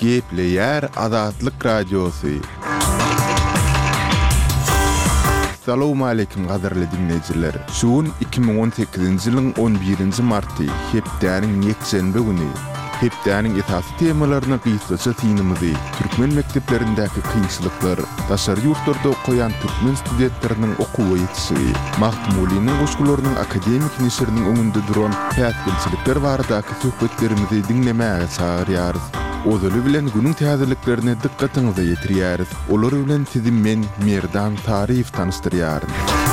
Gepleyer Azatlyk Radiosu. Assalamu alaykum gaderli dinleyijiler. Şuun 2018-nji ýylyň 11-nji marty, hepdäniň ýekşenbe güni. Hepdäniň esasy temalaryna gysgaça synymyzy, türkmen mekdeplerindäki kynçylyklar, daşary ýurtlarda okuyan türkmen studentleriniň okuwy ýetişigi, Mahmulynyň goşgularynyň akademik neşriniň öňünde duran häýatçylikler baradaky söhbetlerimizi dinlemäge çagyrýarys. Ozaly bilen günüň täzeliklerine dikkatiňizi ýetirýäris. Olar bilen sizi men Merdan Taryf tanystyrýarym.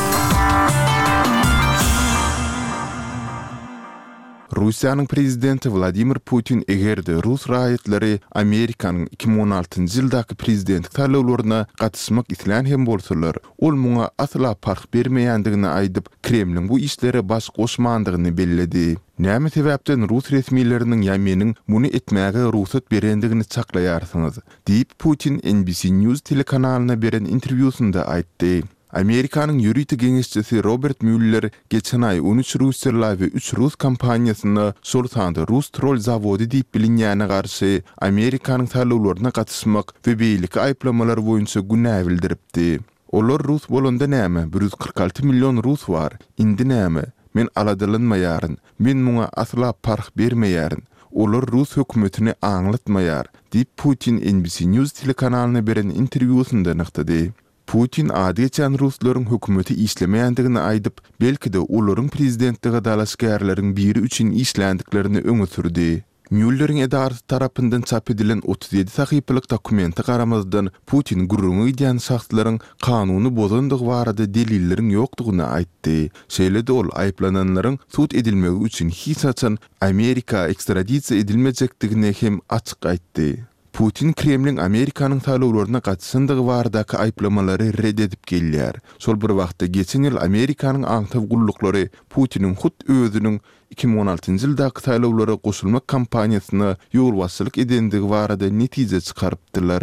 Russiýanyň prezidenti Vladimir Putin egerde Rus raýatlary Amerikanyň 2016-njy ýyldaky prezidentlik saýlawlaryna gatnaşmak isleýän hem bolsalar, ol muňa asla park bermeýändigini aýdyp, Kremliň bu işlere baş goşmandygyny bellädi. Näme sebäpden Rus resmiýetleriniň ýameniň muny etmäge ruhsat berendigini çaklaýarsyňyz, diýip Putin NBC News telekanalyna beren interwýusynda aýtdy. Amerikanyň ýürüýti geňeşçisi Robert Mueller geçen ay 13 Russiýaly we 3 Rus kompaniýasyny Sultanda Rus troll zawody diýip bilinýäne garşy Amerikanyň saýlawlaryna gatnaşmak we beýlik aýplamalary boýunça günä bildiripdi. Olar Rus bolanda näme? 146 million Rus bar. Indi näme? Men aladylynmaýaryn. Men muňa asla park bermeýärin. Olar Rus hökümetini aňlatmaýar, diýip Putin NBC News telekanalyna beren interwýusynda nyktady. Putin adetçän Ruslaryň hökümeti işlemeýändigini aýdyp, belki-de olaryň prezidentligi dalaşgärleriň biri üçin işländiklerini öňe sürdi. Müller'in edarysy tarapyndan çap edilen 37 sahypalyk dokumenti garamazdan Putin gurrungy diýen şahslaryň kanuny bozandygy barada delilleriň ýokdugyny aýtdy. Şeýle-de ol aýplananlaryň sud edilmegi üçin hiç açan Amerika ekstradisiýa edilmejekdigini hem açyk aýtdy. Putin Kremliň Amerikanyň saýlawlaryna gatnaşandygy baradaky aýplamalary reddedip gelýär. Şol bir wagtda geçen ýyl Amerikanyň aňtaw gullukları Putiniň hut özüniň 2016-njy ýyldaky saýlawlara goşulmak kampaniýasyna ýolbaşçylyk edendigi barada netije çykarypdylar.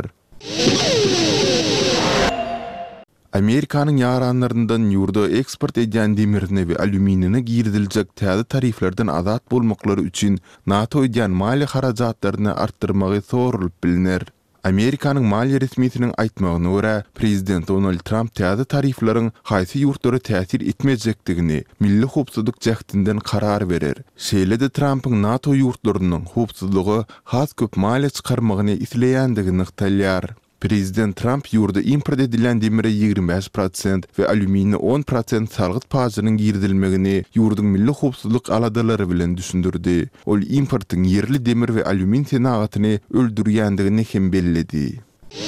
Amerikanyň ýaranlaryndan ýurda eksport edýän demirini we alüminiyni girdiljek täze tariflerden azat bolmaklary üçin NATO edýän mali harajatlaryny artdyrmagy sorulyp bilinir. Amerikanyň maliýe resmiýetiniň aýtmagyna görä, prezident Donald Trump täze tariflaryň haýsy ýurtlara täsir etmejekdigini milli howpsuzlyk jehdinden karar berer. Şeýle-de Trumpyň NATO ýurtlarynyň howpsuzlygy has köp maliýe çykarmagyny isleýändigini ýykdalýar. Prezident Trump ýurda import edilen demire 25% we alümini 10% salgyt pazynyň girdilmegini ýurduň milli howpsuzlyk aladalary bilen düşündirdi. Ol importyň yerli demir we alümin senagatyny öldürýändigini hem belledi.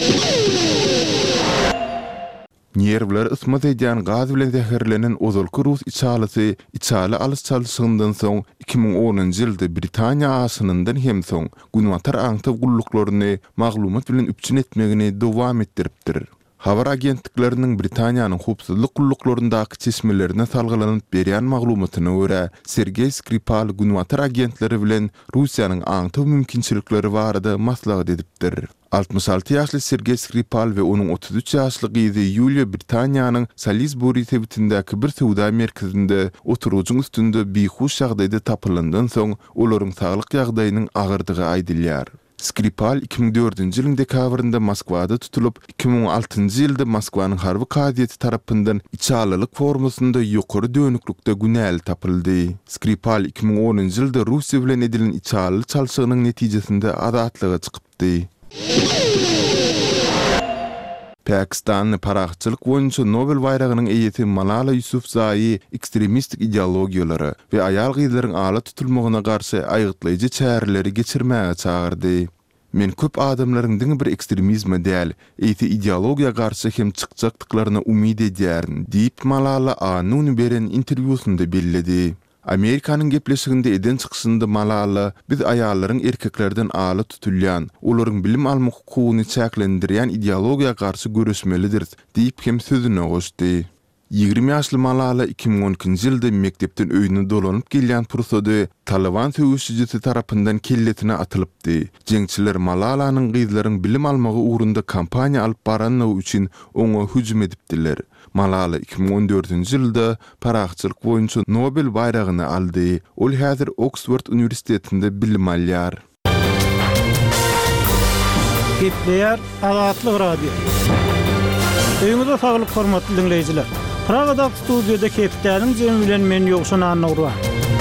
Nerwler ısmat edýän gaz bilen zäherlenen ozalky Rus içaly alys çalyşygyndan soň 2010-njy ýylda Britaniýa asynyndan hem soň günwatar aňtaw gulluklaryny maglumat bilen üpçün etmegini dowam etdiripdir. Habar agentlikleriniň Britaniýanyň howpsuzlyk gulluklaryndaky çeşmelerine salgylanyp berýän maglumatyna görä, Sergey Skripal günwatar agentleri bilen Russiýanyň aňtaw mümkinçilikleri barada maslahat edipdir. 66 ýaşly Sergey Skripal we onuň 33 ýaşly gyzy Yulia Britaniýanyň Salisbury sebitindäki bir sowda merkezinde oturujuň üstünde bihuş ýagdaýda tapylandan soň olaryň saglyk ýagdaýynyň agyrdygy aýdylýar. Skripal 2004-njy ýylyň dekabrynda Moskwada tutulup, 2006-njy ýylda Moskwanyň harby gazieti tarapyndan içalylyk formasynda ýokary dönüklükde günäli tapyldy. Skripal 2010-njy ýylda Russiýa bilen edilen içaly çalşygynyň netijesinde azatlyga çykypdy. Pakistan parakçılık boýunça Nobel bayragynyň eýeti Malala Yousafzai ekstremistik ideologiýalary we aýal gyzlaryň ala tutulmagyna garşy aýgytlaýjy çäreleri geçirmäge çagyrdy. Men köp adamlaryň diňe bir ekstremizme däl, eýti ideologiýa garşy hem çykjakdyklaryna umyd edýärin, diýip Malala anyny beren interwýusynda belledi. Amerikanyň gepleşiginde eden çykysynda Malala biz aýallaryň erkeklerden ala tutulýan, olaryň bilim alma hukugyny çäklendirýän ideologiýa garşy görüşmelidir diýip hem sözüne goşdy. 20 ýaşly Malala 2012-njy ýylda mektepden öýüne dolanyp gelýän pursada Taliban söwüşçisi tarapyndan kelletine atılıpdy. Jeňçiler Malalanyň gyzlaryň bilim almagy uğrunda kampaniýa alyp baranyny üçin oňa hüjüm edipdiler. Malala 2014-njy ýylda parakçylyk boýunça Nobel bayragyny aldy. Ol häzir Oxford Üniversitetinde bilim alýar. Gepleyer Azatlyk Radio. Öňüňizde saglyk hormatly dinleýijiler. Pragada studiýada Keptäniň jemi bilen men ýokşan anawra.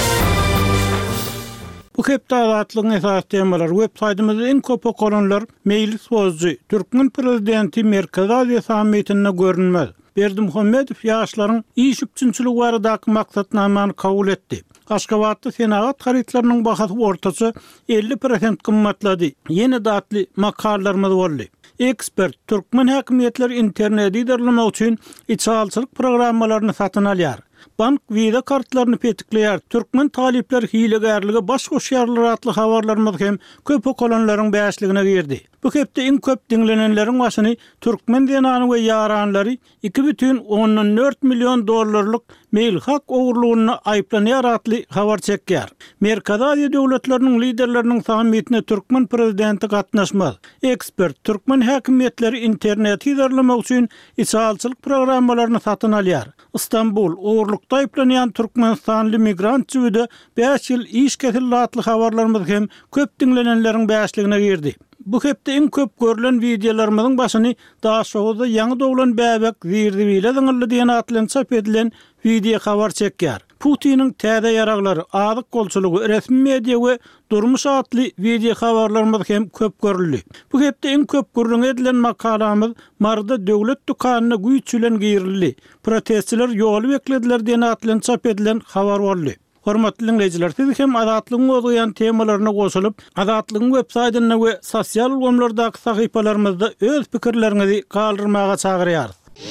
Bu Keptä Azatlygyň esas temaları websaytymyzda en köp okulanlar Mejlis Sözcü Türkmen prezidenti Merkez Aziýa sammitinde görünmez. Berdimuhammedow ýaşlaryň iş üçinçiligi baradaky maksatnamany kabul etdi. Aşgabatda senagat haritlarynyň bahasy ortaçy 50% gymmatlady. Ýene datly makallarymyz boldy. Ekspert Türkmen häkimetleri internet idarlamak üçin içalçylyk programmalaryny satyn alýar. Bank viza kartlaryny petikleýär. Türkmen talipler hilegärligi baş goşýarlar atly habarlarymyz hem köp okulanlaryň bäşligine girdi. Bu hepde en köp dinlenenleriň başyny Türkmen denany we ýaranlary 2,4 milyon dollarlyk mail hak ogurlugyny aýplanýar atly habar çekýär. Merkez Aziýa döwletleriniň liderleriniň sammitine Türkmen prezidenti gatnaşmaz. Ekspert Türkmen häkimetleri internet idarlamak üçin içalçylyk programmalaryny satyn alýar. İstanbul ogurlukda aýplanýan Türkmenistanly migrant jüwide 5 ýyl iş kesildi atly habarlarymyz hem köp dinlenenleriň bäşligine girdi. Bu hepde en köp görülen videolarymyzyň başyny daha şoňda ýangy doglan bäbek zirdi bile diňildi diýen atlan çap edilen video habar çekýär. Putiniň täze ýaraglary, azyk golçulugy, resmi media we durmuş atly video habarlarymyz hem köp görüldi. Bu hepde en köp görülen edilen makalamyz Marda döwlet dukanyna güýçülen girildi. Protestçiler ýoly beklediler diýen atlan çap edilen habar boldy. Hormatly dinleýijiler, siz hem azatlygyň goýan temalaryna goşulyp, azatlygyň websaýtyna we sosial gomlardaky sahypalarymyzda öz pikirleriňizi galdyrmaga çagyrýar.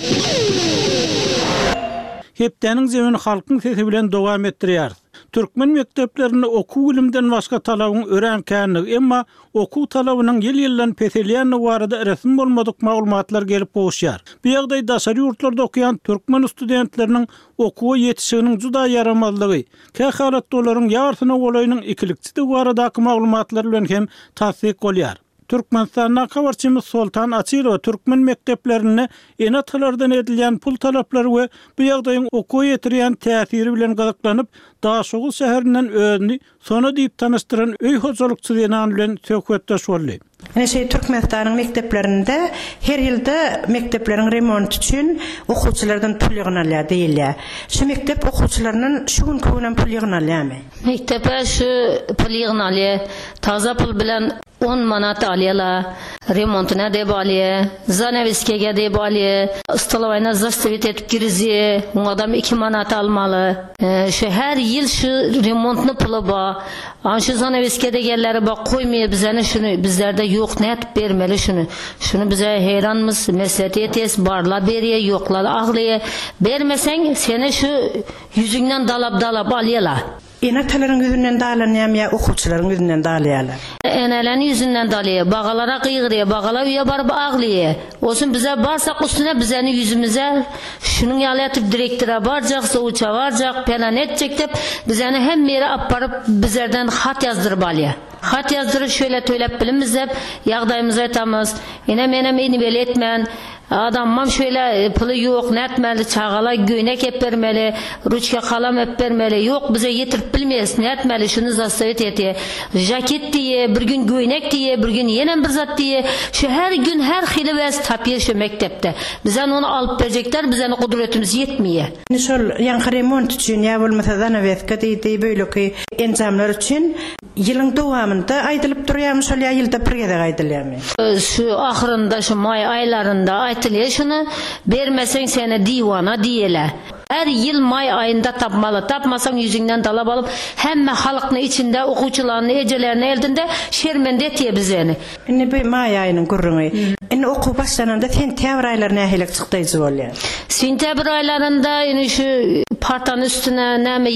Hepdeniň jemini halkyň sesi bilen dowam etdirýär. Türkmen mekteplerini okuw bilimden başga talabyň örenkäni, emma okuw talabynyň ýyl-ýyldan peselýäni barada resmi bolmadyk maglumatlar gelip goşýar. Bu ýagdaý daşary ýurtlarda okuyan türkmen studentleriniň okuwa ýetişiginiň juda yaramazlygy, kähalatda olaryň ýarsyna golaýynyň ikilikçiligi baradaky maglumatlar bilen hem tasdik bolýar. Türkmenistan'dan habarçymyz Soltan Açylow Türkmen mekteplerini enatlardan edilýän pul talaplary we bu ýagdaýyň okuw ýetirýän täsiri bilen gyzyklanyp, Daşoğul şäherinden özüni sona diýip tanystyran öý hojalykçy diýen bilen söhbetdeş boldy. Türkmenistanyň mekteplerinde her ýylda mektepleriň remont üçin okuwçylardan pul ýygnalýar diýilýär. Şu mektep okuwçylarynyň şu gün köwünen pul ýygnalýarmy? Mektepe şu pul ýygnalýar. Taza pul bilen 10 manat alýarlar. Remontuna dep alýar, zanaviskege dep alýar, stolowyna zastavit etip girýär. O adam 2 manat almaly. Şu her ýyl şu remontny pulu bar. Şu zanaviske degenleri bak koymuyor bizene şunu, bizlerde yok ne etip bermeli şunu. Şunu bize heyranmız, meslet etes, barla beriye, yoklar ağlıya. Bermesen seni şu yüzünden dalap alıyorlar. Enatalaryň ýüzünden dalanýam ýa okuwçylaryň ýüzünden dalanýarlar. Enelerin yüzünden dalıyor, bağalara kıygırıyor, bağalar üye barıp ağlıyor. Olsun bize barsak üstüne bizeni yüzümüze şunun yalayatip direktire baracak, uça varacak, pelan edecek deyip bizeni hem yere aparıp bizlerden hat yazdırıp alıyor. Hat yazdırıp şöyle töylep bilimiz hep yağdayımızı etamız. Enem eni bel etmen. Adamam şöyle pılı yok, ne etmeli, çağala göynek hep vermeli, ruçka kalam hep vermeli, yok bize yetirip bilmeyiz, ne etmeli, şunu zastavit etiye, jaket diye, bir gün göynek diye, bir gün yenen bir zat diye, şu her gün her hilivez tapıyor şu mektepte. Bizden onu alıp verecekler, bizden kudretimiz yetmiyor. Şol yankı remont için, ya bolmasa zanavetka deydi, böyle ki enzamlar için, yılın dovamında aydılıp duruyormuş, ya yılda bir gede aydılıyormuş. Şu ahırında, şu may aylarında aytılıyor şunu, vermesen seni divana diyeler. Her yıl may ayında tapmalı, tapmasan yüzünden dalap alıp, hemme halkını içinde, okuwçylaryny, ejelerini eldinde şermende etiye bizeni. Indi bu may ayının gurrunu, indi okuw başlananda sentyabr aylarına nähelik çykdyjy bolýar. Sentyabr aylarında şu partanın üstüne näme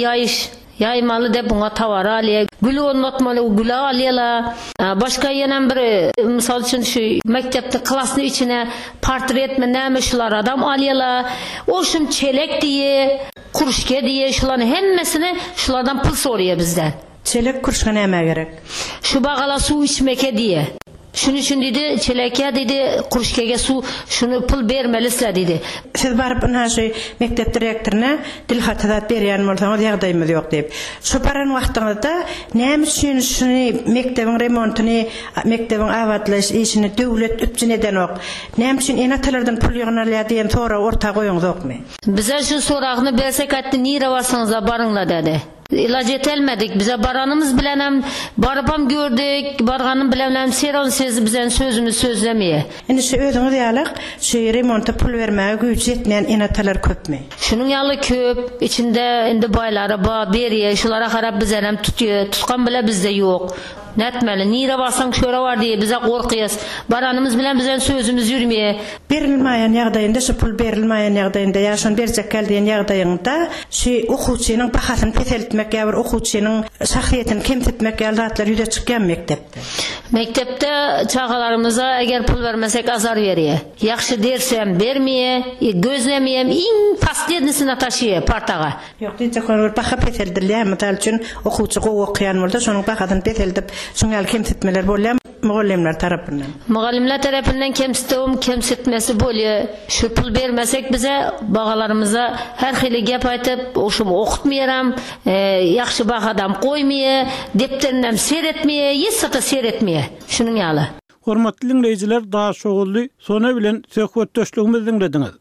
yaymalı de buna tavar alıyor. Gülü onlatmalı, gülü alıyorlar. Başka yenen bir, misal için şu mektepte klasının içine portret mi neymiş şular adam alıyorlar. O şum çelek diye, kuruşke diye şuların hemmesini şulardan pul soruyor bizden. Çelek kuruşka neyme gerek? Şu bağala su içmeke diye. Şunu dedi, çeleke dedi, kuruşkege su, şunu pul bermelisler dedi. Siz barıp naşı mektep direktoruna dil hatadat berýän bolsaňyz ýagdaýymyz ýok diýip. Şu paran wagtyňyzda näme üçin şunu mektebin remontuny, mektebin awatlaş işini döwlet üçin eden ok. Näme üçin enatalardan pul ýygnalýar diýen sonra orta goýuňyz okmy? Bize şu soragyny bersek atdy, nire barsaňyz barıňlar dedi. İlaç etelmedik. Bize baranımız bilenem, barabam gördük, barganım bilenem, seron siz bizen sözümüz sözlemeye. Indi şu özüňiz ýalyk, şu remonta pul bermäge güýçi ýetmeýän enatalar köpmi? Şunun ýaly köp, içinde indi baýlara ba berýär, şulara garap bizenem tutýar, tutgan bile bizde ýok. Netmeli, nire barsaň şöre var diye bize gorkyýas. Baranımız bilen bizen sözümüz ýürmeýär. Berilmeýän ýagdaýynda, şu pul berilmeýän ýagdaýynda, ýa-şon berjek geldiğin ýagdaýynda, şu okuwçynyň bahasyny peseltmek ýa-bir okuwçynyň şahsiýetini kemsitmek ýa zatlar ýüze çykýan mektepde. Mektepte çağalarımıza eger pul vermesek azar verýär. Ýaxşy dersem bermeýär, gözlemeýem, iň pastlednisine taşıýar partaga. Ýok, diýjek bir baha peseldirler, misal üçin okuwçy okyan bolsa, şonuň bahasyny peseldip, şoňal kemsitmeler bolýar mugallimler tarapyndan. Mugallimler tarapyndan kemsitmesi bolýar. Şu pul bermesek bize bagalarımıza her hili gep aýtyp, oşumy okutmaýaram, ýaxşy bahadam goýmaýar, depterinden seretmeýär, ýetsata seretmeýär. Şunun ýaly. Hormatly dinleyijiler, daha şogully sona bilen söhbetdeşligimizi dinlediňiz.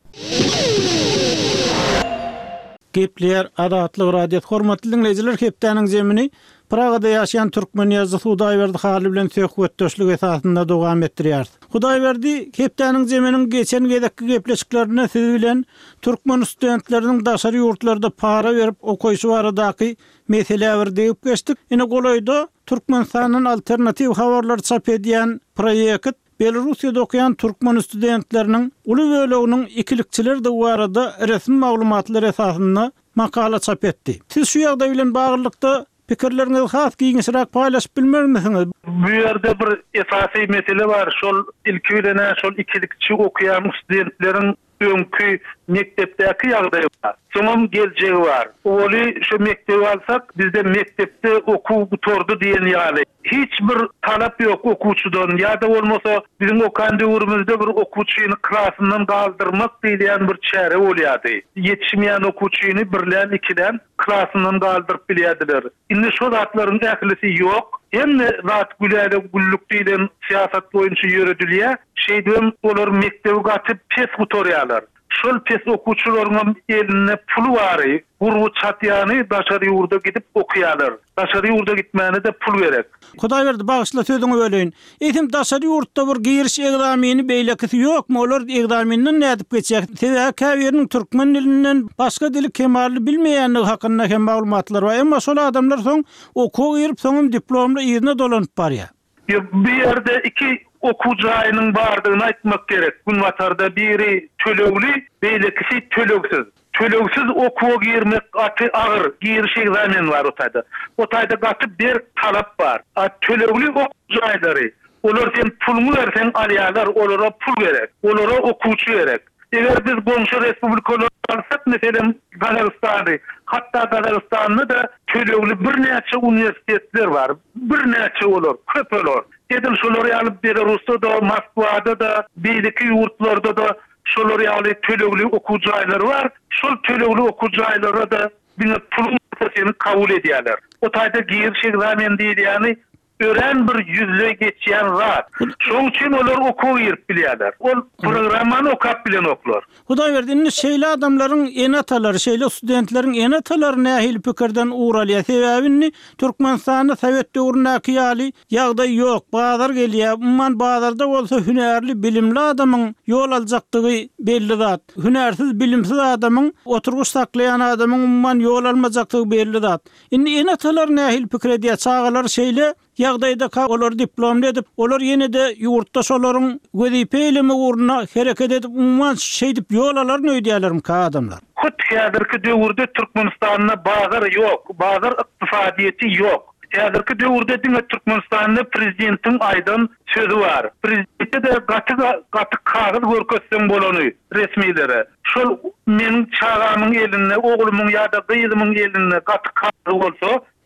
Gepler Adatlyk radio. Hormatly dinleyijiler, hepdeniň zemini Pragada ýaşaýan türkmen ýazgy Hudaýberdi Haly bilen söhbetdeşlik esasynda dowam etdirýär. Hudaýberdi hepdeniň zeminiň geçen gedekki gepleşiklerine siz bilen türkmen studentleriniň daşary ýurtlarda para berip okuýşy baradaky meseleler diýip geçdik. Ine golaýda Türkmenistanyň alternativ habarlar çap edýän proýekt Belarusyada okuyan Türkmen studentlerinin uly böleginiň ikilikçiler de barada resmi maglumatlar esasynda makala çap etdi. Siz şu ýagdaý bilen baglanykda pikirlerinizi has giňişirek paýlaşyp bilmermisiňiz? Bu ýerde bir esasy mesele bar. Şol ilki bilen şol ikilikçi okuyan studentleriň öňkü mektepdäki ýagdaýy bar. Soňam geljegi bar. Oly şu mektebi alsak, bizde mektepde okuw butordy diýen ýaly. Hiç bir talap ýok okuwçydan. Ýa-da bolmasa bizim okan döwrümizde bir okuwçyny klasyndan galdyrmak diýen bir çäre bolýardy. Yetişmeýän okuwçyny birlen ikiden klasyndan galdyryp bilýärdiler. Indi şol zatlaryň ählisi ýok. Hem zat güläde gulluk diýen siýasat boýunça ýöredilýär. Şeýdem olar mektebi gatyp pes gutorýarlar. Şol pes okuwçylaryň eline pul bary, gurbu çatýany daşary ýurda gidip okuýarlar. Daşary ýurda gitmäne de pul gerek. Hudaýberdi bagışla sözüňi böleýin. Etim daşary ýurtda bir giriş egzamini beýlekisi ýokmy? Olar egzaminden nädip geçýär? Sebäbi käbiriniň türkmen dilinden başga dili kemally bilmeýänligi hakynda hem maglumatlar bar. Emma şol adamlar soň okuw girip soňam diplomla ýerine dolanyp barýar. Bir yerde iki okuw jaýynyň bardygyny aýtmak gerek. Gün watarda biri tölegli, beýlekisi tölegsiz. Tölegsiz okuwa girmek aty agyr, giriş egzamin bar otayda. Otayda gatyp bir talap bar. Tölegli okuw jaýlary, olar sen pulmy berseň alýarlar, olara pul gerek, olara okuwçy gerek. Eger biz goňşy respublikalar alsak, meselem Gazagystany, hatda Gazagystanyda da tölegli bir näçe universitetler bar. Bir näçe olar, köp olar. Edil şolary alyp Belarusda da, Moskwada da, beýleki ýurtlarda da şolary alyp tölegli okuw jaýlary bar. Şol tölegli okuw jaýlara da bir pul seni kabul edýärler. O taýda giriş egzamin diýilýäni ören bir yüzle geçýän zat. Şoň üçin olar okuw girip bilýärler. Ol programmany okap bilen oklar. Hudaýberdi, şeýle adamlaryň enatalary, şeýle studentleriň enatalary nähil pikirden uğralýar. Sebäbini Türkmenistanyň Sowet döwründäki ýaly ýagdaý ýok. Bazar gelýär. Umman bazarda bolsa hünärli, bilimli adamyň ýol aljakdygy belli zat. Hünärsiz, bilimsiz adamyň, oturguş saklayan adamyň umman ýol almajakdygy belli zat. Indi enatalar nähil pikir edýär? Çağalar şeýle ýagdaýda olar diplomly edip, olar ýene de ýurtda şolaryň wezipe eleme uruna hereket edip, umman şeý dip ýol alar öýdýärlermi ka adamlar? Hut häzirki döwürde Türkmenistanyň bazar ýok, bazar ykdysadyýeti ýok. Häzirki döwürde diňe Türkmenistanyň prezidentiň aýdan sözü bar. Prezidenti de gaty kagyz görkezsen bolany resmiýlere. Şol meniň çağamyň eline, oglumyň ýa-da gyýdymyň eline gaty kagyz bolsa,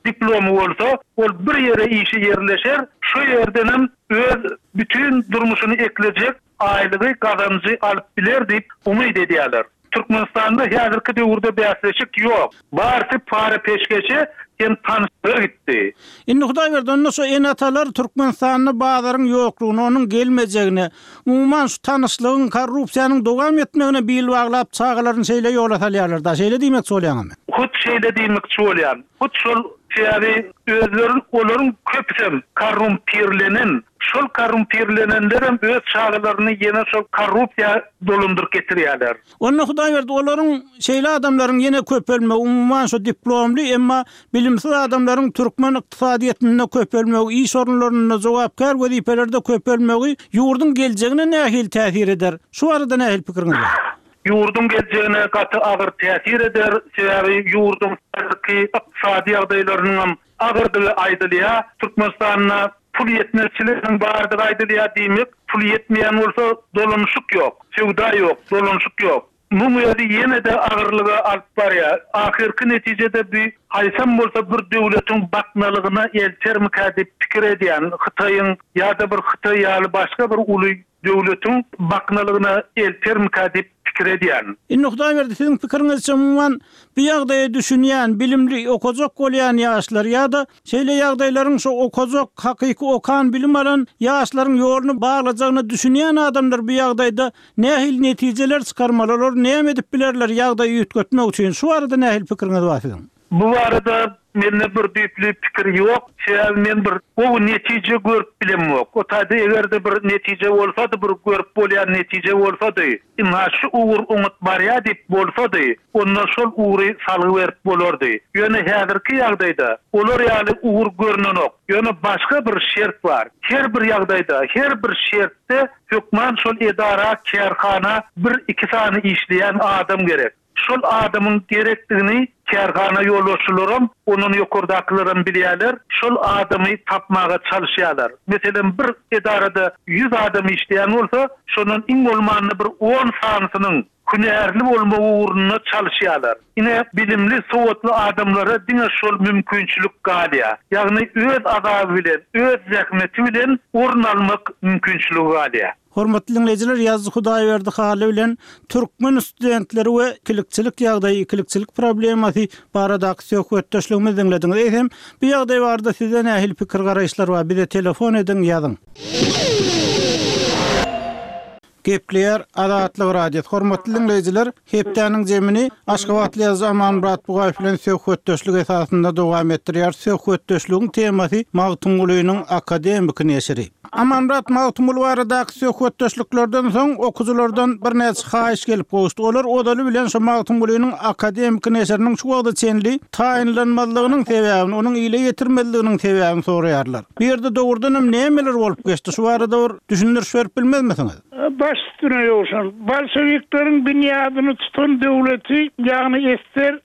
diplomu bolsa, ol bir yere işi yerleşer, şu yerden hem öz bütün durmuşunu ekleyecek, ayligi kazancı alıp biler deyip umid ediyorlar. Türkmenistan'da hazırkı döwürde bäsleşik yok. Barsı para peşkeşi hem tanıştır gitti. Inni Hudaý berdi, onda şu enatalar Türkmenistan'da bazarın ýoklugyny, onun gelmejegini, umuman şu tanışlygyň, korrupsiýanyň dowam etmegine bil baglap çağalaryň şeýle ýola salýarlar da, şeýle diýmek bolýarmy? Hut şeýle diýmek bolýar. Hut şol şeýle özlerin olaryň köpsem korrumpirlenen, şol korrumpirlenenlerim öz çağalaryny ýene şol korrupsiýa dolundyryp getirýärler. Onda Hudaý berdi, olaryň şeýle adamlaryň ýene köpelme, umuman şu diplomly emma bilimsiz adamlaryň türkmen ykdysadyetine köpelmegi, iş orunlaryna jogapkar wezifelerde köpelmegi ýurdun geljegine nähil täsir eder? Şu arada nähil pikiriňiz bar? Ýurdun geljegine gaty agyr täsir eder. Sebäbi ýurdun ykdysady ýagdaýlarynyň agyrdygy aýdylýa, Türkmenistanyna pul yetmezçiliginiň bardygy aýdylýa diýmek, pul yetmeýän bolsa dolanyşyk ýok, sewda ýok, dolanyşyk ýok. Mumyady ýene de agyrlyga alyp barýar. Ahirki netijede bir haýsam bolsa bir döwletiň baknalygyna eltermika diýip pikir edýän, Hytaýyň ýa-da bir Hytaý ýaly başga bir uly döwletiň baknalygyna eltermika diýip pikir edýän. Inni Hudaý berdi, siziň pikiriňizçe umuman bir ýagdaýy düşünýän, bilimli, okajak bolýan ýaşlar ýa-da şeýle ýagdaýlaryň şu okajak, hakyky okan, bilim alan ýaşlaryň ýoluny baglajagyny düşünýän adamlar bu ýagdaýda nähil netijeler çykarmalar, näme edip bilerler ýagdaýy ýetgetmek üçin? Şu arada nähil pikiriňiz bar siziň? Bu arada mende bir düýpli pikir ýok. Men bir o netije görüp bilemok. O taýda egerde bir netije bolsa-da, bir görüp bolýan netije bolsa-da, inha şu ugur uňut barýa diýip bolsa-da, onda şol ugury salyp berip bolardy. Ýöne häzirki ýagdaýda olar ýaly ugur görnenok. Ýöne başga bir şert bar. Her bir ýagdaýda, her bir şertde hökman şol edara, kärhana bir iki sany işleýän adam gerek. Şol adamın gerektigini kärhana ýolbaşçylarym, onuň ýokardaklarym bilýärler. Şol adamy tapmaga çalışýarlar. Meselem bir edarada 100 adam işleýän bolsa, şonuň iň bolmanyny bir 10 sanysynyň günärli bolmagy uğruna çalışýarlar. Ine bilimli, sowatly adamlara diňe şol mümkinçilik galýar. Ýagny öz agaby bilen, öz zähmeti bilen orun almak mümkinçiligi galýar. Hormatly dinleyijiler, ýazgy Hudaý berdi haly bilen türkmen studentleri we kilikçilik ýagdaýy, kilikçilik problemasy barada söhbetdeşligimizi dinlediňiz. Hem bu ýagdaý barada size nähil pikir garaýşlar bar? Bize telefon edin, ýazyň. Gepler Adatlyk radio. Hormatly dinleyijiler, hepdeniň jemini Aşgabatly ýazgy Amanmurat Bugaýew bilen söhbetdeşlik esasynda dowam etdirýär. Söhbetdeşligiň temasy Magtym Gulynyň akademik neşri. Amanmurat, Magtym Guly barada söhbetdeşliklerden soň okuwçylardan bir näçe haýyş gelip goşdy. Olar odaly bilen şu Magtym Gulynyň akademik neşriniň şu wagtda çenli taýinlanmalygynyň sebäbini, onuň ýyla ýetirmeliginiň sebäbini soraýarlar. Bu ýerde dogrudan nämeler bolup geçdi? Şu barada bir düşündürüş berip bilmezmisiňiz? Baş üstüne ýoşan. Bolşeviklaryň büniýadyny tutan döwleti, ýagny Ester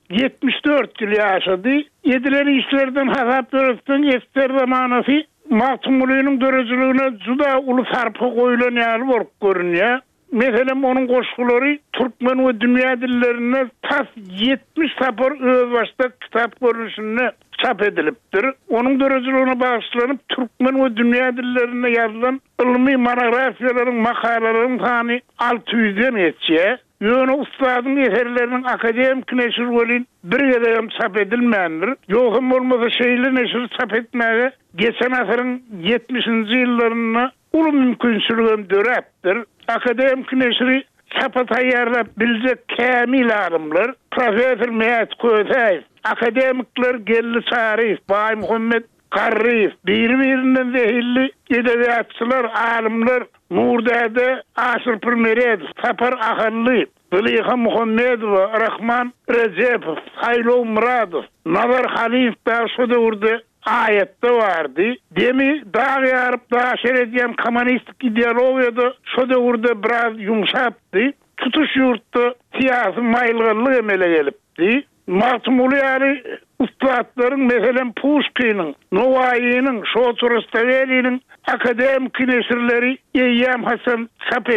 74 ýyl ýaşady. Edilen işlerden hasap beripden Ester zamanasy Magtym Gulynyň dörejiligine juda uly sarpy goýulan ýaly bolup görünýär. Meselem onuň goşgulary türkmen we dünýä dillerine tas 70 tapar öz başda kitap görünüşinde çap edilipdir. Onuň dörejiligine bagyşlanyp türkmen we dünýä dillerine ýazylan ilmi monografiýalaryň, makalalaryň sany 600-den ýetýär. Ýöne ustadyň eserleriniň akademik neşir bolýan bir ýere çap edilmändir. Ýogam bolmasa şeýle neşir çap etmäge geçen asyryň 70-nji ýyllaryna uly mümkinçiligim döräpdir. Akademik neşri çapa taýýarlap biljek kämil adamlar, professor Mehmet Kötäýew, akademikler Gelli Çarif, Baý Muhammed Garryf, bir-birinden zehirli edebiýatçylar, alimler, Nurdäde Aşyr Pirmeredow, Sapar Ahally, Zeliha Muhammedow, Rahman Rejepow, Haylo Muradow, Nazar Halif da şu döwürde ayetde vardy. Demi dağı yarıp dağı şeredýän kommunistik ideologiýada şu döwürde biraz ýumşapdy. Tutuş ýurtda siýasy maýylgylyk emele gelipdi. Magtym Guly ustadlaryň, meselem Pushkinyň, Novaýynyň, Şoçurstaveliň akademik neşirleri Eýýam Hasan çap edilipdi.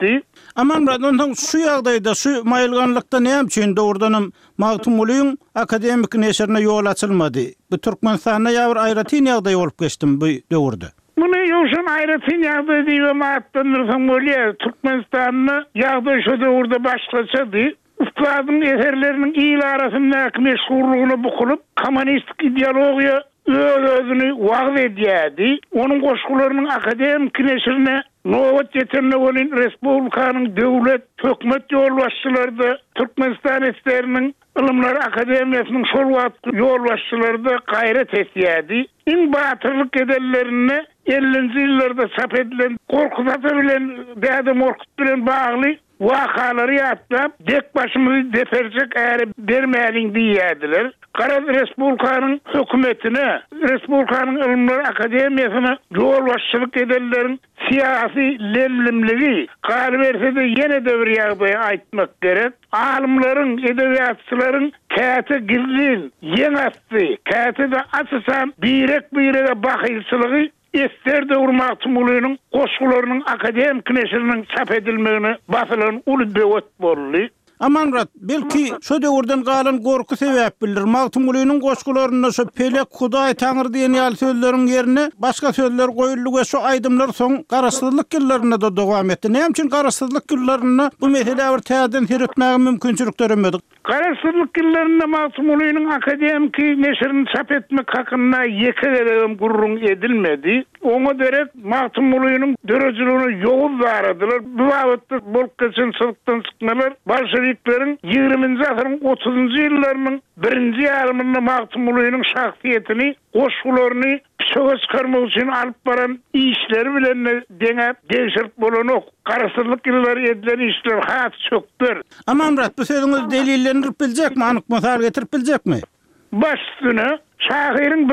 etdi. Aman ondan şu ýagdaýda şu maýylganlykda näme üçin doğrudanam Magtym Ulyň akademik neşrine ýol açylmady? Bu Türkmenistana ýabyr aýratyn ýagdaý bolup geçdim bu döwürde. Bunu ýoşun aýratyn ýagdaý diýip maýatlandyrsam bolýar. Türkmenistanyň ýagdaý şu döwürde başlaçady. Ustadyň eserleriniň ýyl arasyndaky meşhurlygyny bukulup, kommunistik ideologiýa özüni wagt edýärdi. Onuň goşgularynyň akademik neşrine nowat ýetenle bolan respublikanyň döwlet hökümet ýolbaşçylary Türkmenistan eserleriniň Ilımlar Akademiýasynyň şol wagt ýolbaşçylary gaýrat etýärdi. Iň batyrlyk edellerini 50-nji ýyllarda çap edilen Korkuzata bilen Däde Morkut bilen bagly wakalary ýatlap, dek başymyzy deperjek äri bermäliň diýýärdiler. Kara Respublikanyň hökümetine, Respublikanyň Ilımlar Akademiýasyna ýolbaşçylyk edenleriň siyasi lellimligi galbersede ýene de bir ýagdaý aýtmak gerek. Alimlaryň, edebiýatçylaryň käte girdin, ýeňatdy, käte de açysam birek-birege bahylçylygy Esterde Magtym Ulyň goşgularynyň akademik neşriniň çap edilmegine basylan uly döwet boldy. Aman rat, belki şu döwürden galan gorku sebäp bilir. Magtym Ulyň goşgularyna şu pelek Hudaý Taňry diýen ýaly sözleriň ýerine başga sözler goýuldy we şu aýdymlar soň garaşsyzlyk ýyllaryna da dowam etdi. Näme üçin garaşsyzlyk ýyllaryny bu mesele bir täzeden hiretmäge mümkinçilik göremedik? Garaşsyzlyk ýyllarynda Magtym Ulyň akademik neşrini çap etmek hakynda ýeke derem gurrun edilmedi. Oňa derek Magtym Ulyň dörejiligini ýoğuz baradylar. Bu wagtda bolup geçen çykdan çykmalar Bolşevikleriň 20-nji asyryň 30-njy ýyllarynyň birinji ýarymynda Magtym Ulyň şahsiýetini, goşgularyny söz karmak üçin alyp baran işleri bilen deňe değişip bolanok. Garaşsyzlyk ýyllary edilen işler hat çöktür. Aman rat, bu sözüňiz delillendirip biljekmi, anyk mysal getirip biljekmi? Baş üstüne şahyryň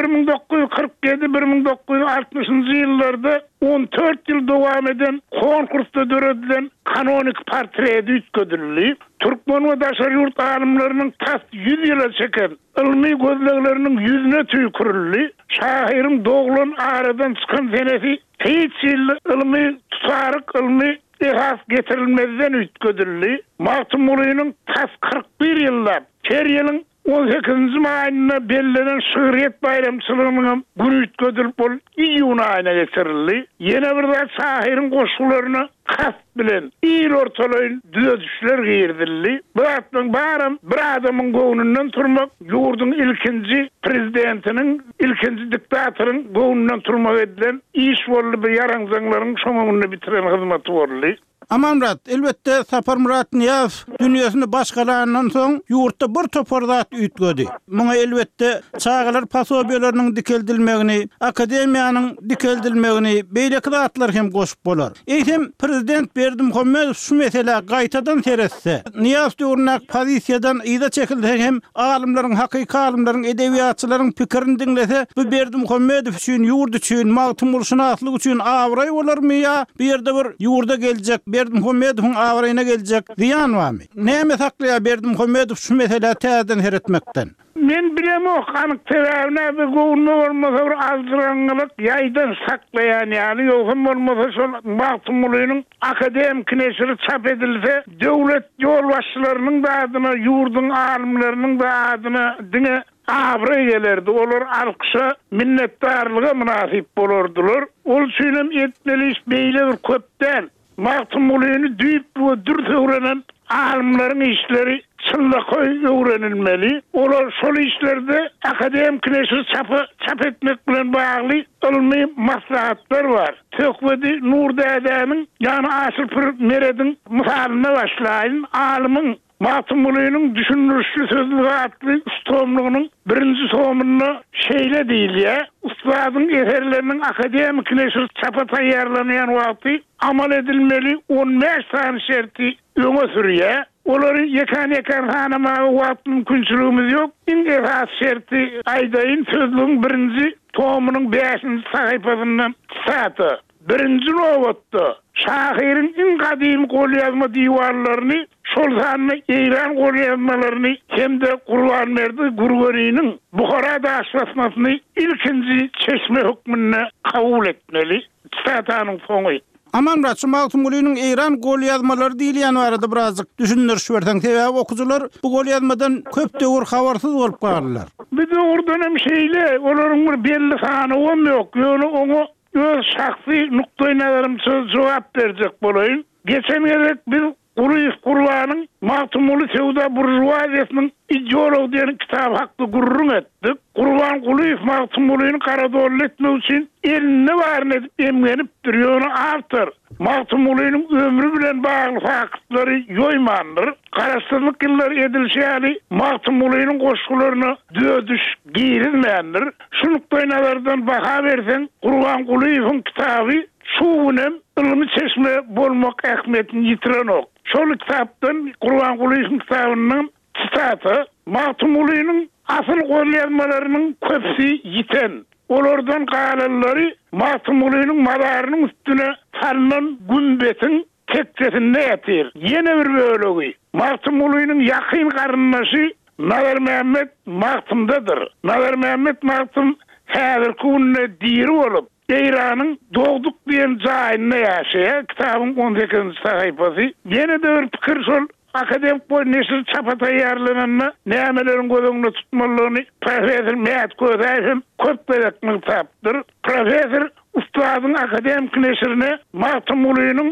1947-1960-njy ýyllarda 14 ýyl dowam eden konkursda döredilen kanonik portreti ütködüldi. Türkmen we daşary ýurt alimlarynyň tas 100 ýyla çeken ilmi gözlegleriniň ýüzüne tüýkürildi. Şahyryň doglan aradan çykan senesi hiç ilmi tutaryk ilmi ehas getirilmezden ütködüldi. Magtym Ulyň tas 41 ýyllap her ýylyň 18-nji maýyna bellenen Şöhret bayramçylygynyň günü ütködülip bolup iýun aýyna geçirildi. Ýene bir de şahyryň goşgularyna has bilen ýyl ortalaýyn düzüşler girdildi. Bu atdan baram bir adamyň göwnünden turmak ýurduň ilkinji prezidentiniň, ilkinji diktatoryň göwnünden turmak edilen iş boldy bir ýaraňjanglaryň şoňuny bitiren hyzmaty boldy. Aman rat, elbette Sapar Murat Niýaz dünýäsini başgalandan soň ýurtda bir topardat ütgödi. Muňa elbette çağlar pasobiýalarynyň dikeldilmegini, akademiýanyň dikeldilmegini beýleki zatlar hem goşup bolar. Eýsem prezident Berdimuhammedow şu mesele gaýtadan teresse, Niýaz döwrüne pozisiýadan ýa-da çekilse hem alimlaryň, hakyky alimlaryň, edebiýatçylaryň pikirini dinlese, bu Berdimuhammedow üçin, ýurt üçin, Magtym Ulyň üçin awray bolarmy ýa bir ýerde bir ýurda geljek Berdimuhammedowyň awraýyna geljek diýan barmy? Näme saklaýar Berdimuhammedow şu mesele täzeden heretmekden? Men bilemok, anyk sebäbine bir gowunma bolmasa bir azdyranlyk ýaýdan saklaýan ýaly ýoksa bolmasa şol Magtym Ulyň akademik neşri çap edilse, döwlet ýolbaşçylarynyň da adyna, ýurduň alimläriniň da adyna diňe abry gelerdi. Olar alkışa, minnetdarlyga münasip bolardylar. Ol üçin etmeli iş beýle bir köpden Magtym Ulyny düýüp we dürt öwrenen alimlaryň işleri çynlaky öwrenilmeli. Olar şol işlerde akademik neşri çap etmek bilen bagly ilmi maslahatlar var. Tökwedi Nurdädäniň ýani Aşyr Meredin misalyna başlaýyn. Alimyň Magtym Ulyň düşünürüşli sözlüğü atly ustamlygynyň birinji somyny şeýle diýilýär. Ustadyň eserleriniň akademik neşri çapa taýýarlanýan wagty amal edilmeli 15 sany şerti öňe sürýär. Olary ýekan hanamagy wagt mümkinçiligimiz ýok. Indi has şerti aýdaýyn sözlüğüň birinji tomynyň 5-nji sahypasyndan saty. Birinji nowatda şahyryň iň gadymy golýazma diýwarlaryny, şol sanyny eýran golýazmalaryny hemde Gurbanmerdi Gurgöniň Buhara daşmasmasyny ilkinji çeşme hukmyna kabul etmeli. Satanyň soňy. Aman Raçı Magtumulynyň Eýran gol ýazmalary diýilýän barada birazjyk düşündürüş berseň sebäbi okujylar bu gol ýazmadan köp döwür habarsyz bolup galdylar. Biz ordan hem şeyle, olaryň bir belli sany bolmaýok. Ýöne oňa öz şahsy nukta nazarymyň jogap berjek bolayyn. Geçen gerek biz Gurbanyň Magtumuly Sewda burjuwaziýasynyň ideolog diýen kitap hakda gurrun etdik. Gurban Guliýew Magtumulyny garadol etmek üçin eline baryn edip emgenip durýar. Awtor Magtumulynyň ömrü bilen bagly faktlary ýoýmandyr. Garaşdyrlyk ýyllary edilýäni Magtumulynyň goşgularyny dödüş girilmeýändir. Şunukdaý nazardan baha berseň Gurban Guliýewiň kitaby şuwunem ilmi çeşme bolmak ähmiýetini ýitirenok. Şol kitapdan Gurban Guliýewiň kitabynyň sitaty Magtumulynyň asyl gol ýazmalarynyň köpsi ýiten. Olardan galanlary Magtumulynyň madarynyň üstüne sarnan günbetin tekçesinde ýatyr. Ýene bir bölegi Magtumulynyň ýakyn garyndaşy Nazar Mehmet Magtumdadyr. Nazar Mehmet Magtum häzir kunne diýri bolup Eýranyň Dogduk diýen jaýynda ýaşaýar. Kitabyň 18-nji sahypasy. Ýene de bir pikir şol akademik boy neşir çapa taýýarlananna nämelerin gözüňde tutmalygyny professor Mehmet Gözaýew köp berekli tapdyr. Professor ustadyň akademik neşirine Magtumulynyň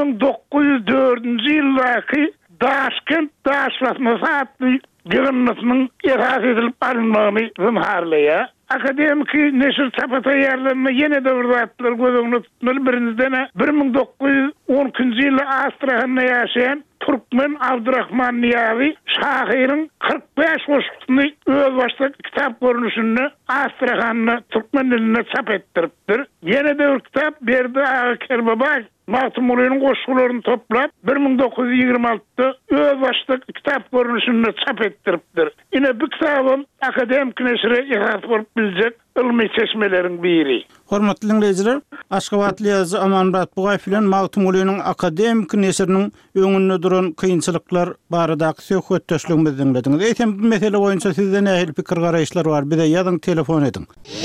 1904-nji ýyldaky Daşkent daşlasmasy atly gyrynmasynyň esas edilip alınmagyny zynharlaýar. Akademik neşir çapa taýýarlanma ýene de bir zatlar gözüňde tutmaly. Birinciden 1912-nji ýylda Astrahanda ýaşaýan Türkmen Abdurrahman Niyazi şahyryň 45 goşgyny öz başda kitap görnüşinde Astrahanda Türkmen diline çap etdiripdir. Ýene de bir kitap berdi Kerbabay Magtumulynyň goşgularyny toplap 1926-da öz başda kitap görnüşinde çap etdiripdir. Ine bu kitabym akademik neşire ihrat bolup biljek ilmi çeşmeleriň biri. Hormatly dinleyijiler, Aşgabatly ýazgy Amanrat Bugaýew bilen Magtumulynyň akademik neşiriniň öňünde duran kynçylyklar baradaky söhbetdeşligimizi dinlediňiz. Eýsem bu mesele boýunça sizde nähili pikir garaýşlar bar? Bir de ýazyň, telefon ediň.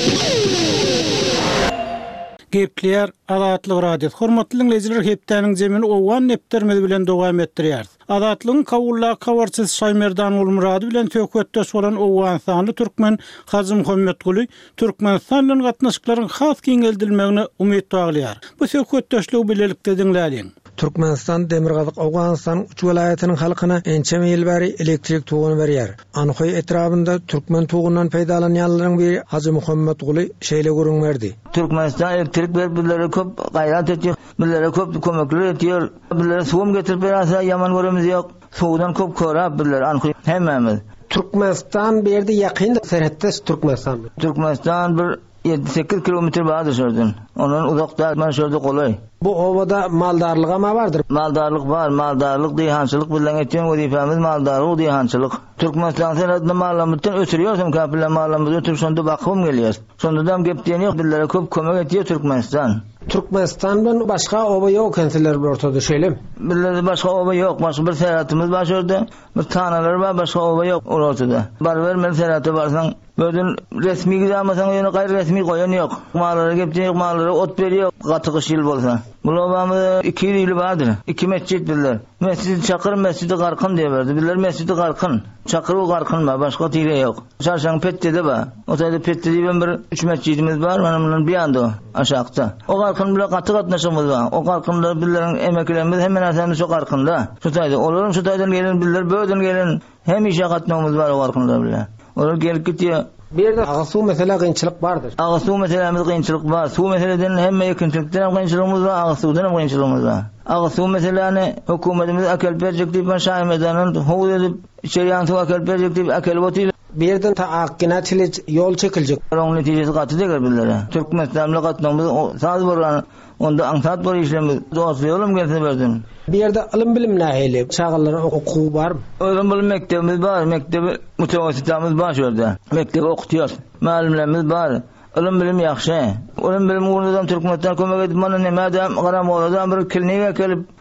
Gepler Azatlyk radiosu. Hormatly dinleyijiler, hepdeniň jemini owan neptermedi bilen dowam etdirýär. Azatlygyň kawulla kawarçysy Şaýmerdan Ulmurady bilen söhbetdeş bolan owan sanly türkmen Hazym Muhammetguly Türkmenistanyň gatnaşyklaryň has giňeldilmegine umyt baglaýar. Bu söhbetdeşligi bilelikde dinläýän. Türkmenistan Demirgazyk Awganistan uç welaýatynyň halkyna ençe ýyl bäri elektrik tuguny berýär. Anyhoy etrabynda türkmen tugundan peýdalanýanlaryň biri Hazym Muhammetguly şeýle görünmerdi. Türkmenistan elektrik beripdirler, köp gaýrat etýär, bizlere köp kömekler etýär. Bizlere suwum getirip berýär, ýaman göremiz ýok. Suwdan köp körap bizler, anyhoy hemmemiz. Türkmenistan berdi ýakyn serhetdes Türkmenistan. Türkmenistan bir 7-8 kilometr bardyr şerden. Ondan uzakda man şerde golay. Bu obada maldarlyga ma bardyr? Maldarlyk bar, maldarlyk diýhançylyk bilen etýän wezifemiz maldarlyk diýhançylyk. Türkmenistan senetyny mallamytdan ötürýärsem kapilla mallamyzy ötürüp şonda bakym gelýär. Şondadan gep diýen ýok, bizlere köp kömek etýär Türkmenistan. Türkmenistandan başga oba ýok kendiler bir ortada şeýlem. Bizlerde başga oba ýok, başga bir seratymyz bar şerde. Bir tanalar bar, başga oba ýok ortada. Barber men seraty barsaň böldün resmi gidamasaň ýöne gaýry resmi goýan ýok. Mallara gep diýen mallara ot berýär, gatygyş ýyl bolsa. Bulawamy 2 ýyl bardyr. 2 mescid bizler. Mescid Çakır, mescidi Garkın diye verdi. Bizler mescidi Garkın. Çakır o Garkın ba, başka tire yok. Çarşan Pette'de ba. O tayda Pette'de ben bir 3 mescidimiz var. Benim bir yanda aşağıda. O Garkın bile katı katnaşımız var. O Garkın'da bizlerin emeklerimiz hemen asamiz o Garkın'da. Şu tayda. Olurum şu taydan gelin bizler böyden gelin. Hem işe katnamız var o Garkın'da bile. Olur gelip gidiyor. Bir yerde ağsu mesela kıyınçılık vardır. Ağsu meselemiz kıyınçılık var. Su meseleden hem yakınçılıktan kıyınçılığımız var. Ağsu'dan hem kıyınçılığımız var. Ağsu meseleni hükümetimiz akıl verecek deyip ben Şaýmerdan'ın hovuz edip şeriyan su akıl verecek deyip akıl botiyle. Bir yerden ta akkinatili yol çekilecek. Onun neticesi katı değil bizlere. Türkmenistan'la katmamız saz var. Onda ansat var işlemiz. Doğası yolum gelse verdin. Bir yerde ilim bilim nahili, çağırların okuğu var mı? Ilim bilim mektebimiz var, mektebi mütevasitamiz var şurada. Mektebi okutuyor. Malimlerimiz var. Ilim bilim yaxşı. Ilim bilim uğrundan Türkmenistan kömek edip bana nemeden Karamoğlu'dan bir kliniğe gelip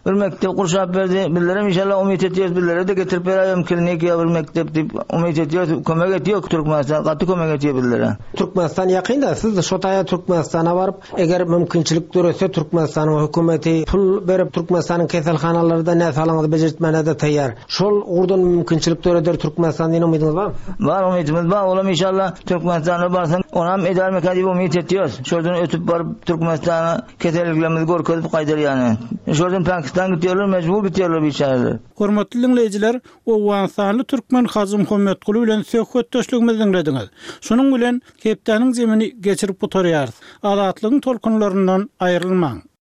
bir mektep kurşap berdi. Billere inşallah umid ediyoruz. Billere de getirip berayım klinik ya bir mektep dip umid ediyoruz. Kömek ediyor Türkmenistan. Katı kömek ediyor billere. Türkmenistan yakında siz şotaya Türkmenistan'a varıp eger mümkinçilik görürse Türkmenistan'ın hükümeti pul berip Türkmenistan'ın keselhanalarında ne salanyny bejertmene de taýýar. Şol urdan mümkinçilik göreder Türkmenistan diýen umydymyz barmy? Var umidimiz var. Olam inşallah Türkmenistan'a barsan onam edarmek diýip umid ediyoruz. Şoldan ötüp barıp Türkmenistan'a keseliklerimizi görkezip gaýdar ýany. Şoldan Pakistan gidiyorlar, mecbur gidiyorlar biçareler. Hormatly dinleyijiler, Owganstanly türkmen Hazym Muhammetguly bilen söhbetdeşligimizi dinlediňiz. Şunuň bilen Kepdeniň zemini geçirip oturýarys. Azatlygyň tolkunlaryndan aýrylmaň.